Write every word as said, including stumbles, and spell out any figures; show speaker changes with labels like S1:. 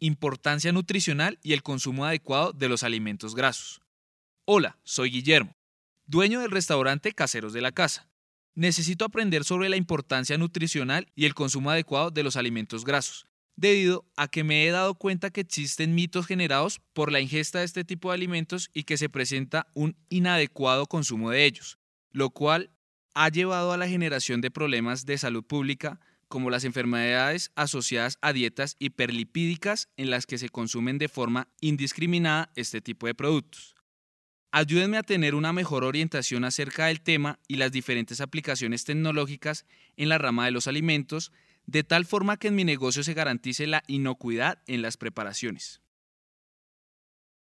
S1: importancia nutricional y el consumo adecuado de los alimentos grasos. Hola, soy Guillermo, dueño del restaurante Caseros de la Casa. Necesito aprender sobre la importancia nutricional y el consumo adecuado de los alimentos grasos, debido a que me he dado cuenta que existen mitos generados por la ingesta de este tipo de alimentos y que se presenta un inadecuado consumo de ellos, lo cual ha llevado a la generación de problemas de salud pública como las enfermedades asociadas a dietas hiperlipídicas en las que se consumen de forma indiscriminada este tipo de productos. Ayúdenme a tener una mejor orientación acerca del tema y las diferentes aplicaciones tecnológicas en la rama de los alimentos, de tal forma que en mi negocio se garantice la inocuidad en las preparaciones.